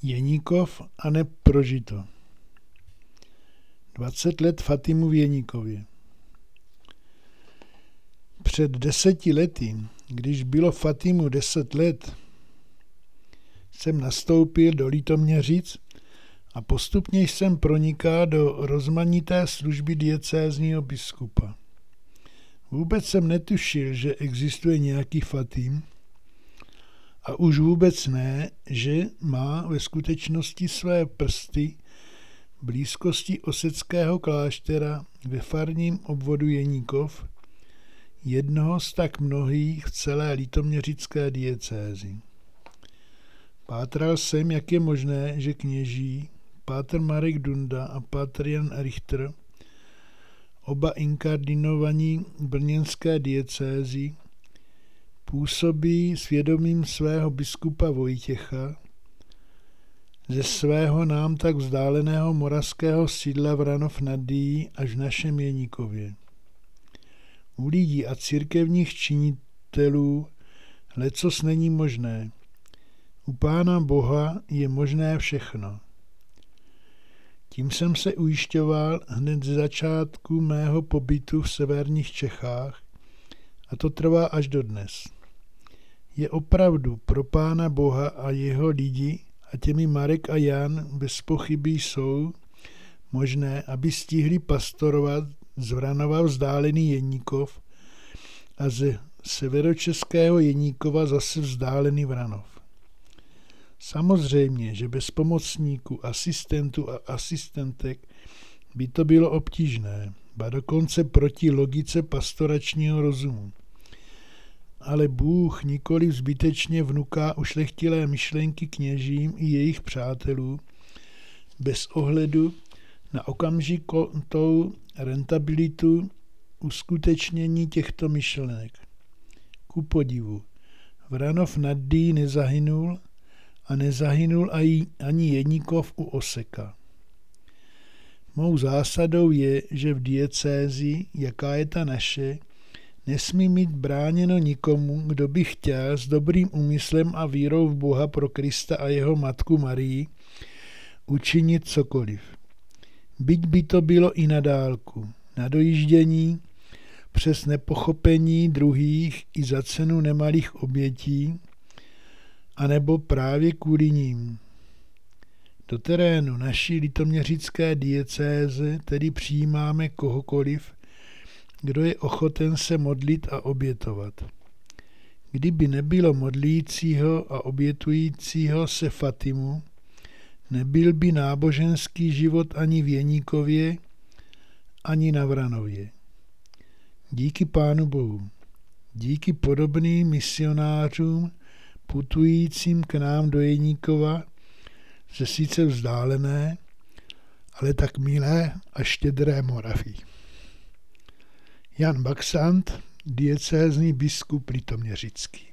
Jeníkov a neprožito. 20 let Fatimu v Jeníkově. Před 10 lety, když bylo Fatimu 10 let, jsem nastoupil do Litoměřic a postupně jsem pronikal do rozmanité služby diecézního biskupa. Vůbec jsem netušil, že existuje nějaký Fatim a už vůbec ne, že má ve skutečnosti své prsty v blízkosti Oseckého kláštera ve farním obvodu Jeníkov, jednoho z tak mnohých v celé litoměřické diecézi. Pátral jsem, jak je možné, že kněží pátr Marek Dunda a pátr Jan Richter, oba inkardinovaní brněnské diecézi, působí svědomím svého biskupa Vojtěcha ze svého nám tak vzdáleného moravského sídla Vranov nad Dyjí až v našem Jeníkově. U lidí a církevních činitelů lecos není možné. U Pána Boha je možné všechno. Tím jsem se ujišťoval hned z začátku mého pobytu v severních Čechách a to trvá až dodnes. Je opravdu pro Pána Boha a jeho lidi, a těmi Marek a Jan bez pochyby jsou, možné, aby stihli pastorovat z Vranova vzdálený Jeníkov a ze severočeského Jeníkova zase vzdálený Vranov. Samozřejmě, že bez pomocníků, asistentů a asistentek by to bylo obtížné, ba dokonce proti logice pastoračního rozumu. Ale Bůh nikoli zbytečně vnuká ušlechtilé myšlenky kněžím i jejich přátelů bez ohledu na okamžitou rentabilitu uskutečnění těchto myšlenek. Ku podivu, Vranov nad Dyjí nezahynul a nezahynul ani Jeníkov u Oseka. Mou zásadou je, že v diecézi, jaká je ta naše, nesmí mít bráněno nikomu, kdo by chtěl s dobrým úmyslem a vírou v Boha pro Krista a jeho matku Marii učinit cokoliv. Byť by to bylo i na dálku, na dojíždění, přes nepochopení druhých i za cenu nemalých obětí, anebo právě kvůli ním. Do terénu naší litoměřické diecéze tedy přijímáme kohokoliv, kdo je ochoten se modlit a obětovat. Kdyby nebylo modlícího a obětujícího se Fatimu, nebyl by náboženský život ani v Jeníkově, ani na Vranově. Díky Pánu Bohu, díky podobným misionářům putujícím k nám do Jeníkova ze sice vzdálené, ale tak milé a štědré Moravy. Jan Baxant, diecézní biskup litoměřický.